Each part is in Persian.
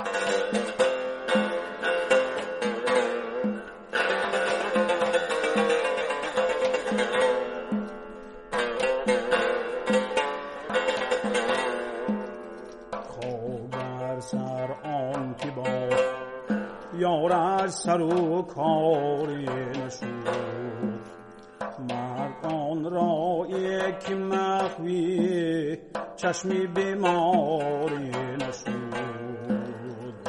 یارش سر و کاری نشود، مردان را یک مخوی چشمی بیماری نشود.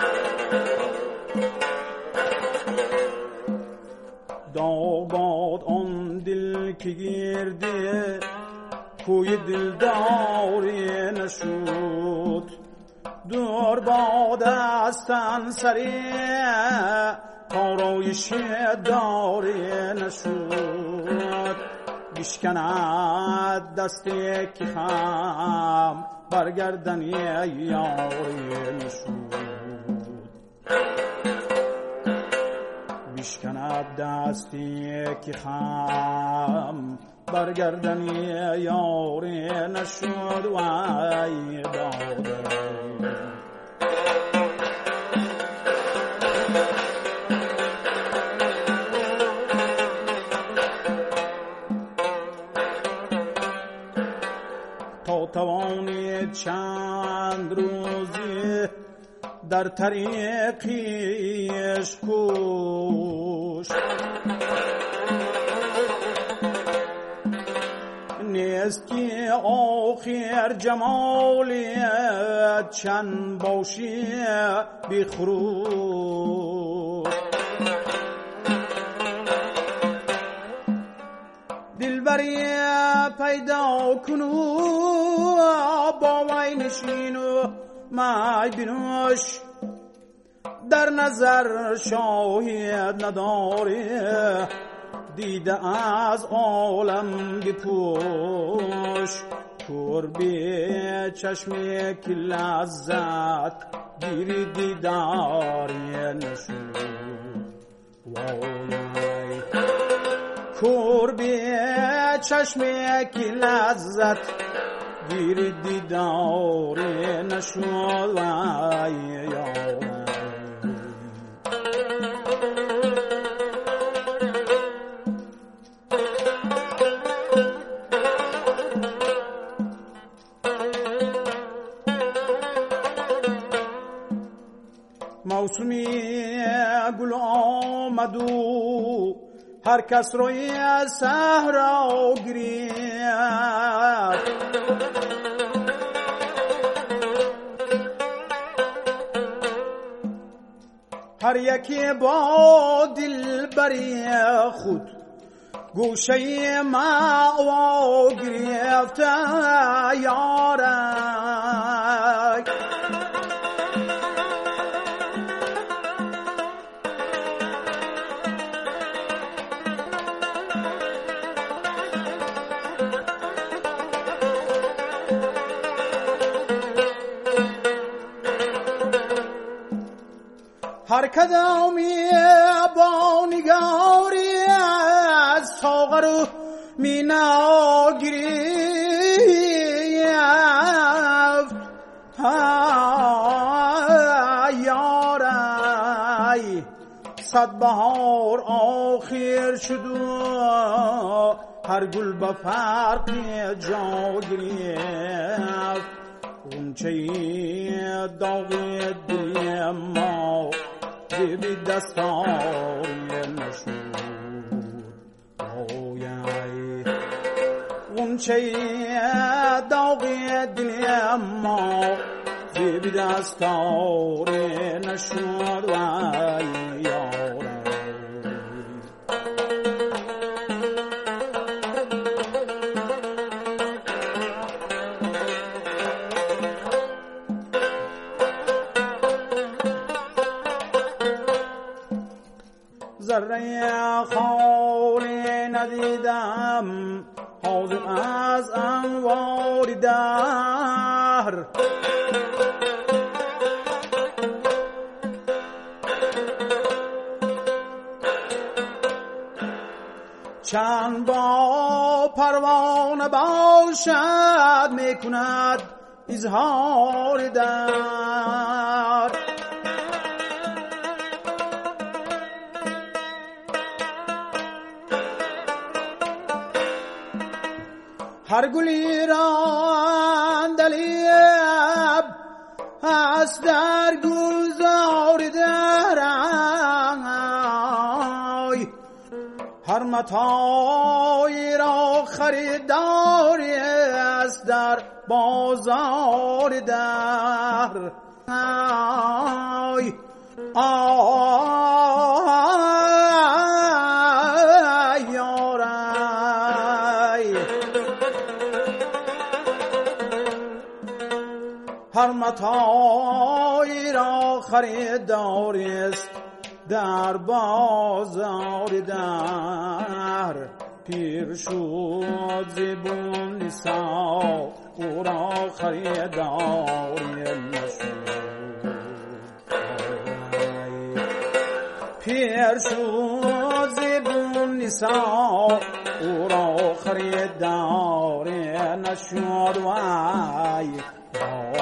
داغ باد آن دل که گرده کوی دلداری نشود، دور باد استن سری تارایش داری نشود. بشکند دست یک خم برگردن یاری نشود، بشکند دست یک خم برگردن یاری نشود. وای داده تا توانی چند روزی در طریقیش کوش، نیست که آخر جمالیت چند باشی بخروش. دلبری پیدا کنو با وی نشینو مای بینوش، در نظر شاهد نداری دیده از عالم بپوش. قربی چشمی که لذت گیری دیداری نشود. وای قربی چشمی که لذت گیری دیداری نشود. وای یارم موسمی گل آمدو هر کس روی صحرا گرفت، هر یکی با دلبری خود گوشه مأوا گرفت. یارک هر کدامی با نگاری از ساغر و مینا گرفت. یاری صد بهار آخر شد و هر گل به فرق جا گرفت. غنچه داغ دل ما بی دستاری نشود. غنچه داغ دل ما بی دستاری نشود. وای یارم ذره خالی ندیدم حاضر از انوار دهر. چند با پروانه باشد میکند اظهار در. هر گلی را اندلیب از در گلزار درای، هر متاعی را خریداری است در بازار در آی یارای. هر متاعی را خریداری است در بازار در، پیر شد زبون نسا او را خریداری نشد. پیر شد زبون نسا او را خریداری نشد. وای